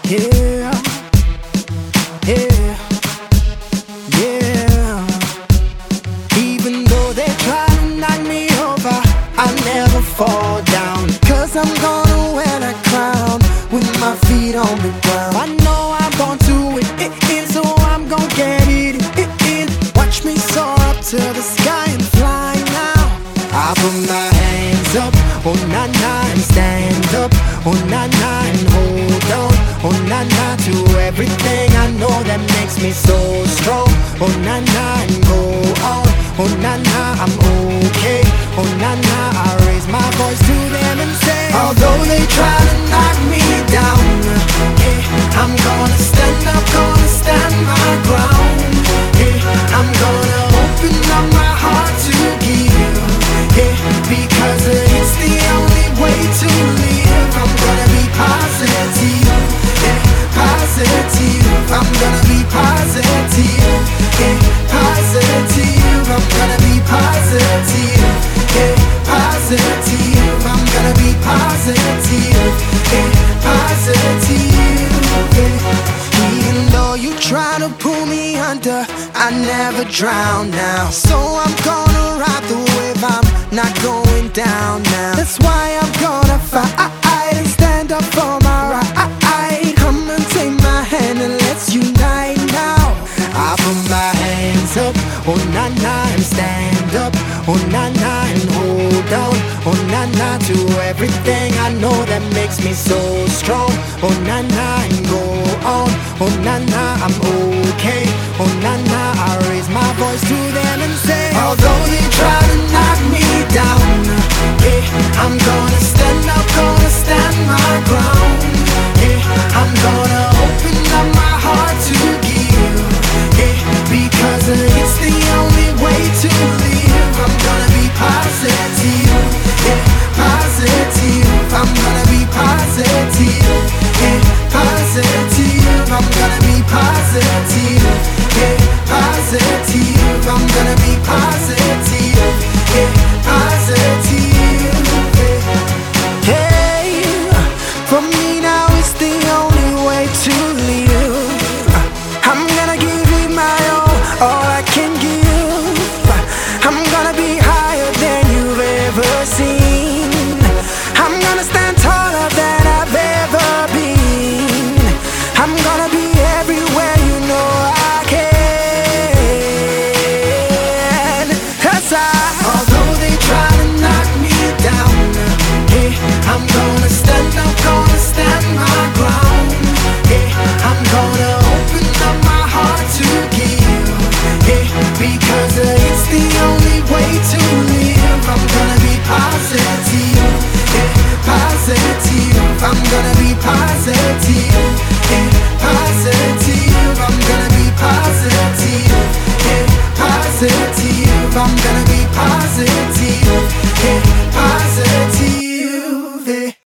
Yeah, yeah, yeah. Even though they try to knock me over, I'll never fall down. Cause I'm gonna wear that crown with my feet on the ground. I know I'm born to win, so I'm gonna get it in. Watch me soar up to the sky and fly now. I put my hands up, oh na na, and stand up, oh na na, and hold on, oh na na, to everything I know that makes me so strong. Oh na na, and go on, oh na na, I'm okay. Oh na na, I raise my voice to them and say, although they try to knock me down, yeah, I'm gonna stand up, gonna stand my ground. Yeah, I'm gonna open up my heart to give, yeah, because it's the only way to live. I'm gonna be positive, yeah, positive. I'm gonna be positive, yeah, positive. I'm gonna be positive, yeah, positive. I'm gonna be positive, yeah, positive, yeah. Even though you try to pull me under, I never drown now. So I'm gonna ride the wave, I'm not going down now. That's why I'm gonna fight and stand up for my right. Come and take my hand and let's unite now. I put my hands up, oh na na, and stand up, oh na na, and hold on, oh na na, to everything I know that makes me so strong. Oh na na, and go on, oh na na, I'm okay. Oh na na,